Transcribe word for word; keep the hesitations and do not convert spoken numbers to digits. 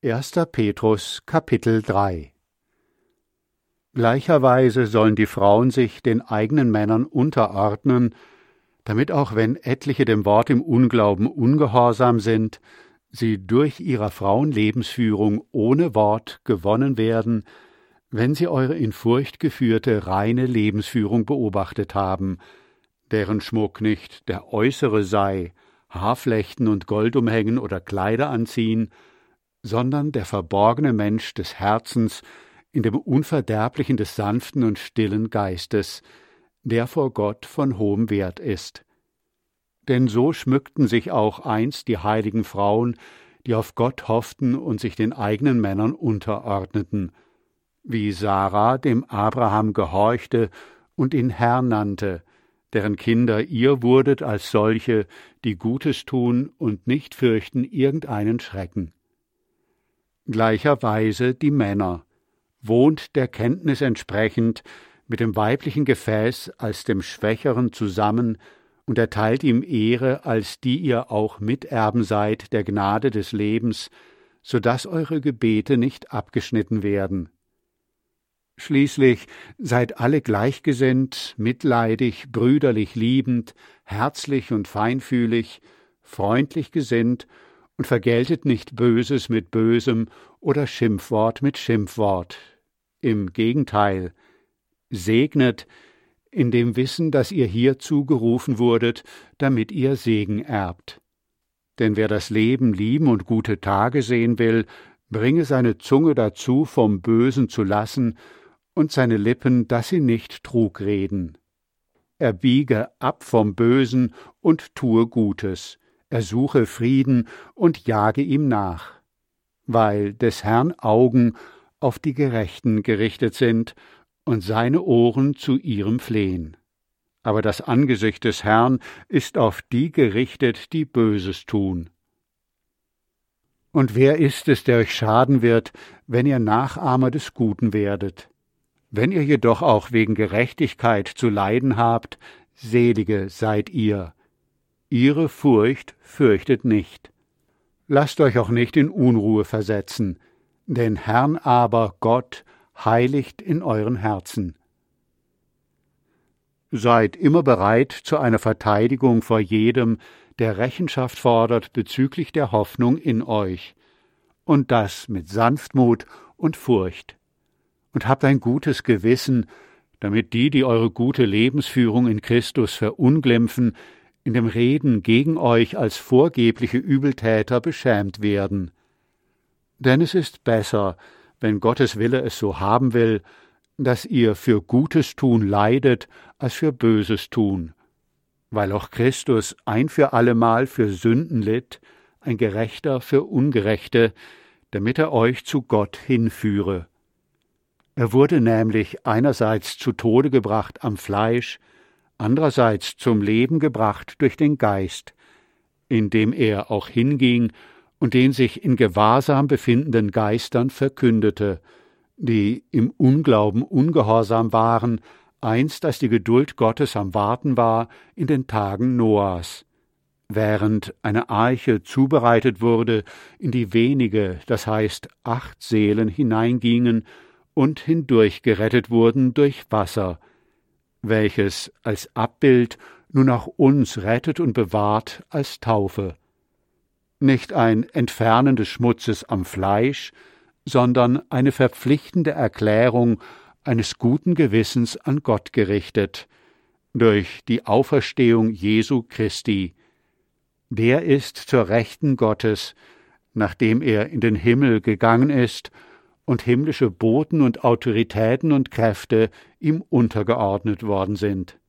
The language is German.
erster Petrus, Kapitel drei. Gleicherweise sollen die Frauen sich den eigenen Männern unterordnen, damit auch wenn etliche dem Wort im Unglauben ungehorsam sind, sie durch ihrer Frauen Lebensführung ohne Wort gewonnen werden, wenn sie eure in Furcht geführte reine Lebensführung beobachtet haben, deren Schmuck nicht der äußere sei, Haarflechten und Gold umhängen oder Kleider anziehen, sondern der verborgene Mensch des Herzens in dem Unverderblichen des sanften und stillen Geistes, der vor Gott von hohem Wert ist. Denn so schmückten sich auch einst die heiligen Frauen, die auf Gott hofften und sich den eigenen Männern unterordneten, wie Sarah dem Abraham gehorchte und ihn Herr nannte, deren Kinder ihr wurdet als solche, die Gutes tun und nicht fürchten irgendeinen Schrecken. Gleicherweise die Männer, wohnt der Kenntnis entsprechend mit dem weiblichen Gefäß als dem Schwächeren zusammen und erteilt ihm Ehre, als die ihr auch Miterben seid der Gnade des Lebens, so daß eure Gebete nicht abgeschnitten werden. Schließlich seid alle gleichgesinnt, mitleidig, brüderlich liebend, herzlich und feinfühlig, freundlich gesinnt und vergeltet nicht Böses mit Bösem oder Schimpfwort mit Schimpfwort. Im Gegenteil, segnet in dem Wissen, dass ihr hierzu gerufen wurdet, damit ihr Segen erbt. Denn wer das Leben lieben und gute Tage sehen will, bringe seine Zunge dazu, vom Bösen zu lassen, und seine Lippen, dass sie nicht Trug reden. Er biege ab vom Bösen und tue Gutes. Er suche Frieden und jage ihm nach, weil des Herrn Augen auf die Gerechten gerichtet sind und seine Ohren zu ihrem Flehen. Aber das Angesicht des Herrn ist auf die gerichtet, die Böses tun. Und wer ist es, der euch schaden wird, wenn ihr Nachahmer des Guten werdet? Wenn ihr jedoch auch wegen Gerechtigkeit zu leiden habt, selige seid ihr. Ihre Furcht fürchtet nicht. Lasst euch auch nicht in Unruhe versetzen, den Herrn aber, Gott, heiligt in euren Herzen. Seid immer bereit zu einer Verteidigung vor jedem, der Rechenschaft fordert bezüglich der Hoffnung in euch, und das mit Sanftmut und Furcht. Und habt ein gutes Gewissen, damit die, die eure gute Lebensführung in Christus verunglimpfen, in dem Reden gegen euch als vorgebliche Übeltäter beschämt werden. Denn es ist besser, wenn Gottes Wille es so haben will, dass ihr für Gutes tun leidet, als für Böses tun, weil auch Christus ein für allemal für Sünden litt, ein Gerechter für Ungerechte, damit er euch zu Gott hinführe. Er wurde nämlich einerseits zu Tode gebracht am Fleisch, andererseits zum Leben gebracht durch den Geist, indem er auch hinging und den sich in Gewahrsam befindenden Geistern verkündete, die im Unglauben ungehorsam waren, einst als die Geduld Gottes am Warten war in den Tagen Noahs, während eine Arche zubereitet wurde, in die wenige, das heißt acht Seelen hineingingen und hindurch gerettet wurden durch Wasser, welches als Abbild nun auch uns rettet und bewahrt als Taufe. Nicht ein Entfernen des Schmutzes am Fleisch, sondern eine verpflichtende Erklärung eines guten Gewissens an Gott gerichtet, durch die Auferstehung Jesu Christi. Der ist zur Rechten Gottes, nachdem er in den Himmel gegangen ist und himmlische Boten und Autoritäten und Kräfte ihm untergeordnet worden sind.